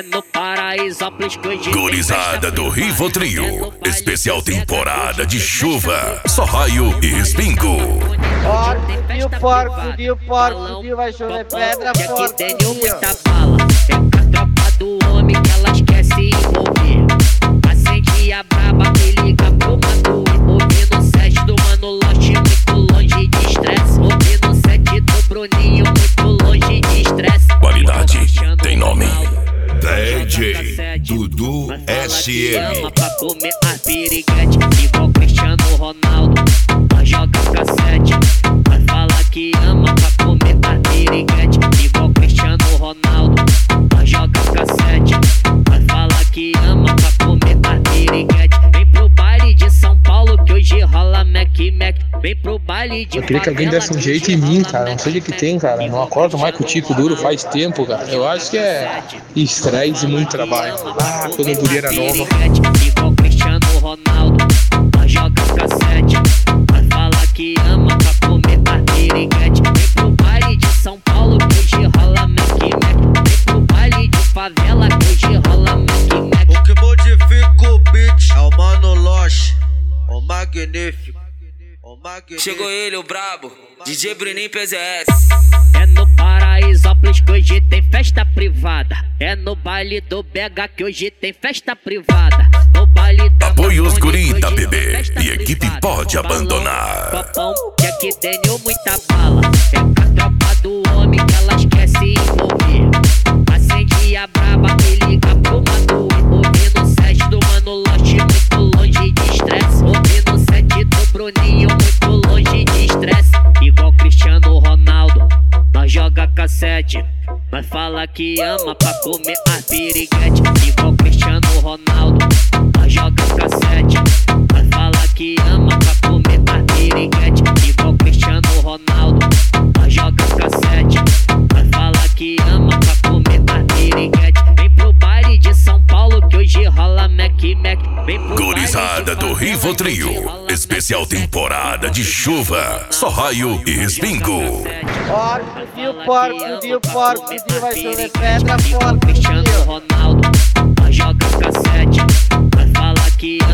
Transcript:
É no Paraisópolis que hoje Gurizada do Rivotril, especial temporada de chuva, só raio e respingo. Ó, fudeu, porco, vai chover pedra, porco, aqui tenho muita bala. É com a tropa do homem que ela esquece envolver. Acende a braba que liga pro mano. Ouvindo o set do Mano Lost, muito longe de estresse. Ouvindo o set do Bruninho, muito longe de estresse. Qualidade tem nome. DJ Dudu SM. Ama pra comer a piriguete, igual Cristiano Ronaldo. Nós joga cassete. Vai falar que ama pra comer a piriguete, igual Cristiano Ronaldo. Nós joga cassete. Vai falar que ama pra comer a piriguete. Vem pro baile de São Paulo que hoje rola Mac. Vem pro baile de Eu queria que alguém desse um jeito em mim, cara. Não sei o que tem, cara. Não acordo mais com o tico duro faz tempo, cara. Eu acho que é estresse e muito trabalho. Ah, quando eu podia era nova. Igual Cristiano Ronaldo, nós joga cassete. Vai falar que ama pra comer a piriguete. Vem pro baile de São Paulo que hoje rola Mac. Vem pro baile de favela que hoje rola Mac. O que modifica o beat é o Mano Lost, o magnífico. Chegou ele, o brabo, DJ Bruninho PZS. É no Paraisópolis que hoje tem festa privada. É no baile do BH que hoje tem festa privada. No baile da Apoio os Marconi, guri da hoje tem bebê festa e equipe privada. pode Balão, abandonar. copão, que aqui tenho muita bala. É com a tropa do homem que ela esquece envolver. Acende a braba que liga pro mano. Ouvindo o set do Mano Lost, muito longe de estresse. Ouvindo o set do Bruninho, muito longe de estresse. Igual Cristiano Ronaldo, nós joga cassete. Nós fala que ama pra comer a piriguete. Igual Cristiano Ronaldo, nós joga cassete. Nós fala que ama pra comer a piriguete. Igual Cristiano Ronaldo, nós joga cassete. Nós fala que ama pra comer a piriguete. Vem pro baile de São Paulo que hoje rola Mac. Vem pro Gurizada do Rivotril, especial temporada de chuva, só raio e respingo. Ó, fudeu, vai chover pedra, porco, Cristiano Ronaldo, nós joga cassete. Vai falar que